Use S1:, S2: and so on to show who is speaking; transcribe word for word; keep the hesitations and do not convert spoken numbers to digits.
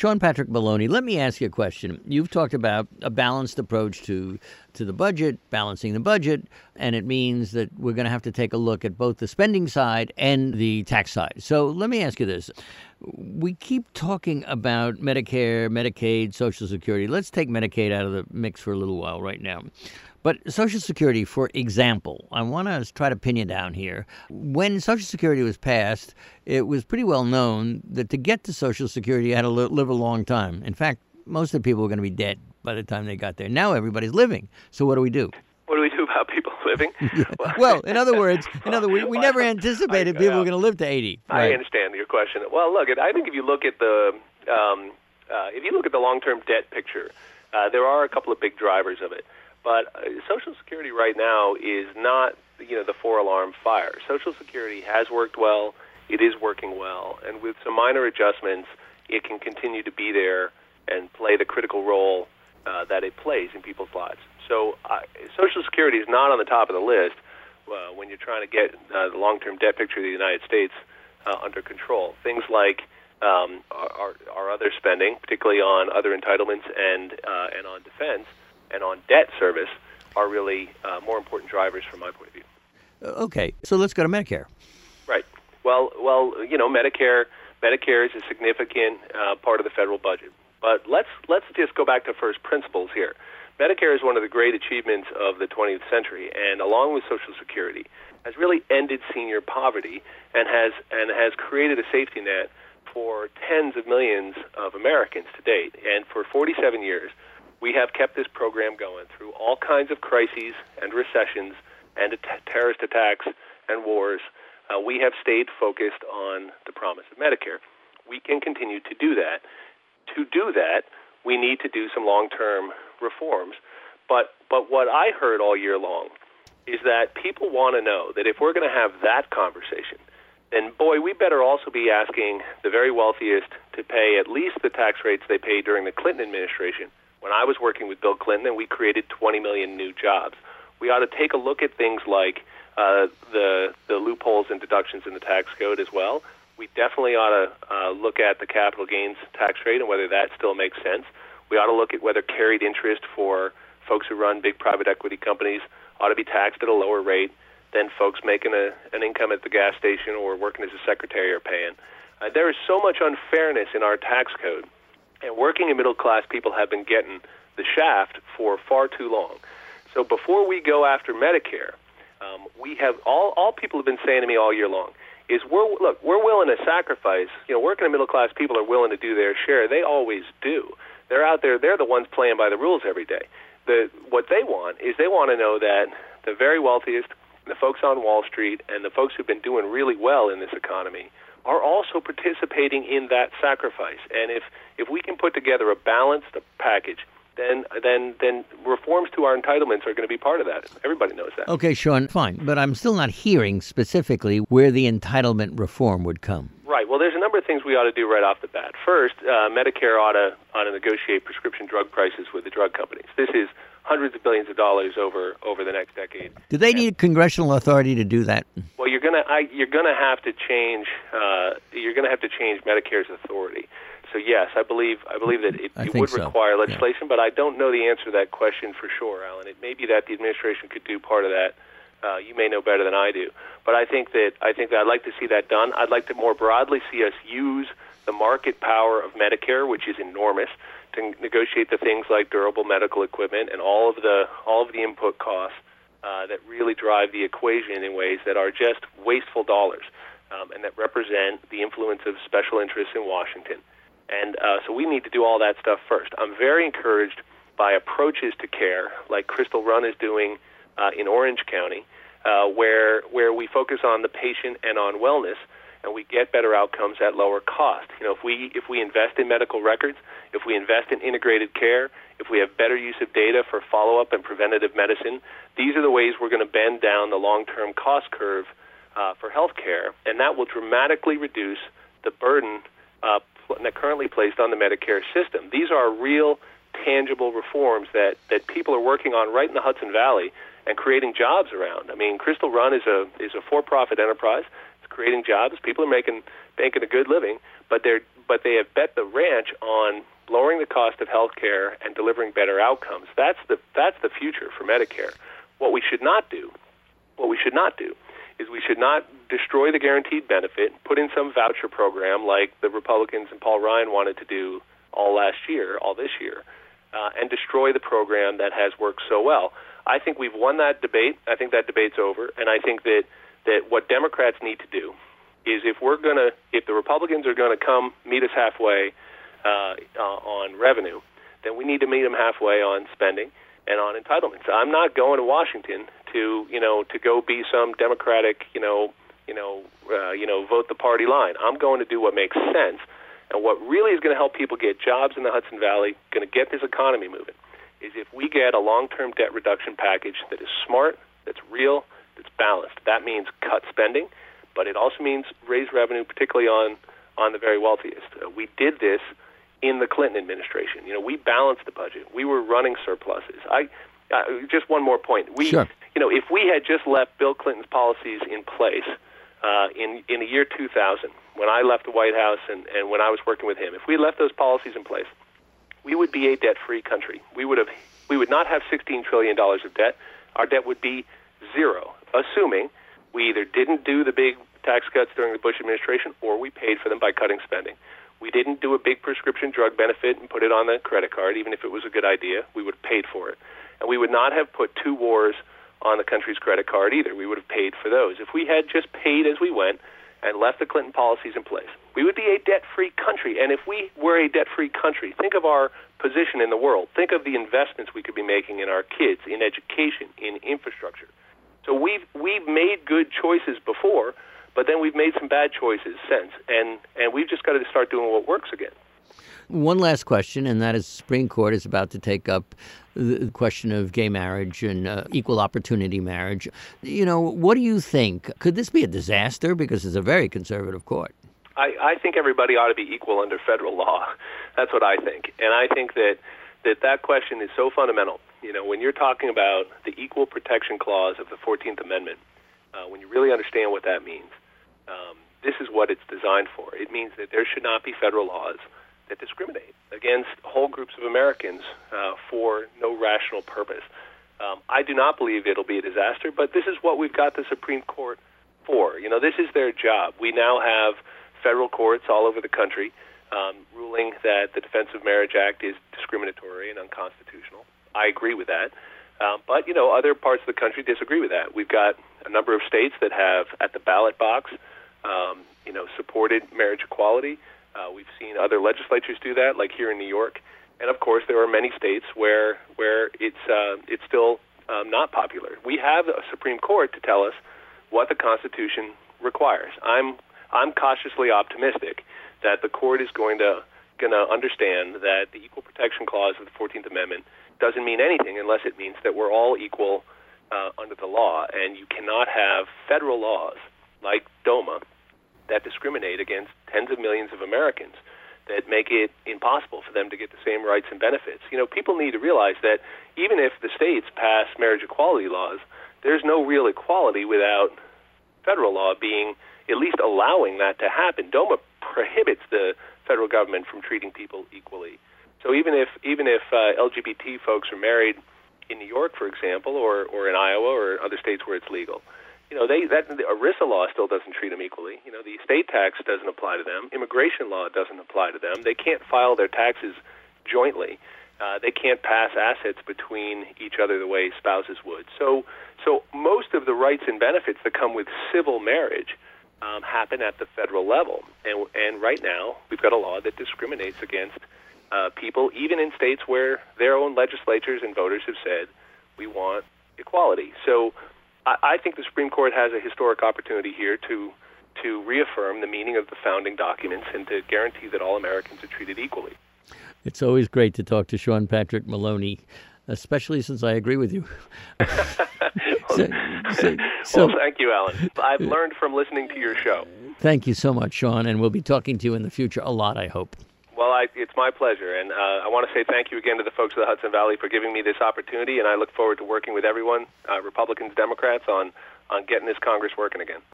S1: Sean Patrick Maloney, let me ask you a question. You've talked about a balanced approach to to the budget, balancing the budget, and it means that we're going to have to take a look at both the spending side and the tax side. So let me ask you this. We keep talking about Medicare, Medicaid, Social Security. Let's take Medicaid out of the mix for a little while right now. But Social Security, for example, I want to try to pin you down here. When Social Security was passed, it was pretty well known that to get to Social Security, you had to live a long time. In fact, most of the people were going to be dead by the time they got there. Now everybody's living. So what do we do?
S2: What do we do about people living?
S1: Well, in other words, in other words, we never anticipated I, people were going to live to eighty.
S2: Right? I understand your question. Well, look, I think if you look at the um, uh, if you look at the long-term debt picture, uh, there are a couple of big drivers of it. But uh, Social Security right now is not, you know, the four-alarm fire. Social Security has worked well. It is working well. And with some minor adjustments, it can continue to be there and play the critical role uh, that it plays in people's lives. So uh, Social Security is not on the top of the list uh, when you're trying to get uh, the long-term debt picture of the United States uh, under control. Things like um, our, our other spending, particularly on other entitlements and uh, and on defense, and on debt service are really uh, more important drivers from my point of view.
S1: Okay, so let's go to Medicare.
S2: Right. Well, well, you know, Medicare Medicare is a significant uh, part of the federal budget. But let's let's just go back to first principles here. Medicare is one of the great achievements of the twentieth century, and along with Social Security, has really ended senior poverty and has and has created a safety net for tens of millions of Americans to date. And for forty-seven years, we have kept this program going through all kinds of crises and recessions and att- terrorist attacks and wars. Uh, we have stayed focused on the promise of Medicare. We can continue to do that. To do that, we need to do some long-term reforms. But but what I heard all year long is that people want to know that if we're going to have that conversation, then, boy, we better also be asking the very wealthiest to pay at least the tax rates they paid during the Clinton administration. When I was working with Bill Clinton, and we created twenty million new jobs. We ought to take a look at things like uh, the the loopholes and deductions in the tax code as well. We definitely ought to uh, look at the capital gains tax rate and whether that still makes sense. We ought to look at whether carried interest for folks who run big private equity companies ought to be taxed at a lower rate than folks making a, an income at the gas station or working as a secretary are paying. Uh, there is so much unfairness in our tax code, and working and middle-class people have been getting the shaft for far too long. So before we go after Medicare, um, we have all all people have been saying to me all year long is we're look we're willing to sacrifice. You know, working and middle-class people are willing to do their share. They always do. They're out there. They're the ones playing by the rules every day. The what they want is they want to know that the very wealthiest, the folks on Wall Street, and the folks who've been doing really well in this economy are also participating in that sacrifice. And if, if we can put together a balanced package, then then then reforms to our entitlements are going to be part of that. Everybody knows that.
S1: Okay, Sean, fine. But I'm still not hearing specifically where the entitlement reform would come.
S2: Right. Well, there's a number of things we ought to do right off the bat. First, uh, Medicare ought to, ought to negotiate prescription drug prices with the drug companies. This is hundreds of billions of dollars over, over the next decade.
S1: Do they need congressional authority to do that?
S2: Well, you're gonna I, you're gonna have to change uh, you're gonna have to change Medicare's authority. So yes, I believe I believe that it, it would
S1: so.
S2: require legislation,
S1: yeah.
S2: but I don't know the answer to that question for sure, Alan. It may be that the administration could do part of that. Uh, you may know better than I do, but I think that I think that I'd like to see that done. I'd like to more broadly see us use the market power of Medicare, which is enormous, to negotiate the things like durable medical equipment and all of the all of the input costs uh, that really drive the equation in ways that are just wasteful dollars um, and that represent the influence of special interests in Washington. And uh, so we need to do all that stuff first. I'm very encouraged by approaches to care like Crystal Run is doing uh, in Orange County, uh, where where we focus on the patient and on wellness, and we get better outcomes at lower cost. You know, if we if we invest in medical records, if we invest in integrated care, if we have better use of data for follow-up and preventative medicine, these are the ways we're going to bend down the long-term cost curve uh, for health care, and that will dramatically reduce the burden uh, that currently placed on the Medicare system. These are real, tangible reforms that, that people are working on right in the Hudson Valley and creating jobs around. I mean, Crystal Run is a is a for-profit enterprise. It's creating jobs. People are making making a good living, but they're but they have bet the ranch on lowering the cost of health care and delivering better outcomes. That's the that's the future for Medicare. What we should not do, what we should not do, is we should not destroy the guaranteed benefit, put in some voucher program like the Republicans and Paul Ryan wanted to do all last year, all this year, uh, and destroy the program that has worked so well. I think we've won that debate. I think that debate's over, and I think that, that what Democrats need to do is if we're going to, if the Republicans are going to come meet us halfway uh, uh, on revenue, then we need to meet them halfway on spending and on entitlements. I'm not going to Washington to, you know, to go be some Democratic, you know, you know, uh, you know, vote the party line. I'm going to do what makes sense, and what really is going to help people get jobs in the Hudson Valley, going to get this economy moving, is if we get a long-term debt reduction package that is smart, that's real, that's balanced. That means cut spending, but it also means raise revenue, particularly on, on the very wealthiest. Uh, we did this in the Clinton administration. You know, we balanced the budget. We were running surpluses. I uh, just one more point. We,
S1: sure.
S2: You know, if we had just left Bill Clinton's policies in place uh, in in the year two thousand, when I left the White House and, and when I was working with him, if we left those policies in place, we would be a debt-free country. We would have, we would not have sixteen trillion dollars of debt. Our debt would be zero, assuming we either didn't do the big tax cuts during the Bush administration or we paid for them by cutting spending. We didn't do a big prescription drug benefit and put it on the credit card, even if it was a good idea. We would have paid for it. And we would not have put two wars on the country's credit card either. We would have paid for those. If we had just paid as we went and left the Clinton policies in place, we would be a debt-free country. And if we were a debt-free country, think of our position in the world. Think of the investments we could be making in our kids, in education, in infrastructure. So we've we've made good choices before, but then we've made some bad choices since. And, and we've just got to start doing what works again.
S1: One last question, and that is the Supreme Court is about to take up the question of gay marriage and uh, equal opportunity marriage. You know, what do you think? Could this be a disaster? Because it's a very conservative court.
S2: I, I think everybody ought to be equal under federal law. That's what I think. And I think that that, that question is so fundamental. You know, when you're talking about the Equal Protection Clause of the fourteenth Amendment, uh, when you really understand what that means, um, this is what it's designed for. It means that there should not be federal laws that discriminate against whole groups of Americans uh, for no rational purpose. Um, I do not believe it'll be a disaster, but this is what we've got the Supreme Court for. You know, this is their job. We now have federal courts all over the country um, ruling that the Defense of Marriage Act is discriminatory and unconstitutional. I agree with that. Um, but, you know, other parts of the country disagree with that. We've got a number of states that have, at the ballot box, um, you know, supported marriage equality. Uh, we've seen other legislatures do that, like here in New York. And, of course, there are many states where where it's uh, it's still um, not popular. We have a Supreme Court to tell us what the Constitution requires. I'm I'm cautiously optimistic that the court is going to going to understand that the Equal Protection Clause of the fourteenth Amendment doesn't mean anything unless it means that we're all equal uh, under the law, and you cannot have federal laws like DOMA that discriminate against tens of millions of Americans, that make it impossible for them to get the same rights and benefits. You know, people need to realize that even if the states pass marriage equality laws, there's no real equality without federal law being at least allowing that to happen. DOMA prohibits the federal government from treating people equally. So even if even if uh, L G B T folks are married in New York, for example, or, or in Iowa or other states where it's legal, you know, they that the ERISA law still doesn't treat them equally. You know, the estate tax doesn't apply to them. Immigration law doesn't apply to them. They can't file their taxes jointly. Uh, they can't pass assets between each other the way spouses would. So, so most of the rights and benefits that come with civil marriage um, happen at the federal level. And and right now, we've got a law that discriminates against uh, people, even in states where their own legislatures and voters have said, we want equality. So I think the Supreme Court has a historic opportunity here to to reaffirm the meaning of the founding documents and to guarantee that all Americans are treated equally.
S1: It's always great to talk to Sean Patrick Maloney, especially since I agree with you. so, so, so,
S2: well, thank you, Alan. I've learned from listening to your show.
S1: Thank you so much, Sean, and we'll be talking to you in the future a lot, I hope.
S2: Well, I, it's my pleasure, and uh, I want to say thank you again to the folks of the Hudson Valley for giving me this opportunity, and I look forward to working with everyone, uh, Republicans, Democrats, on, on getting this Congress working again.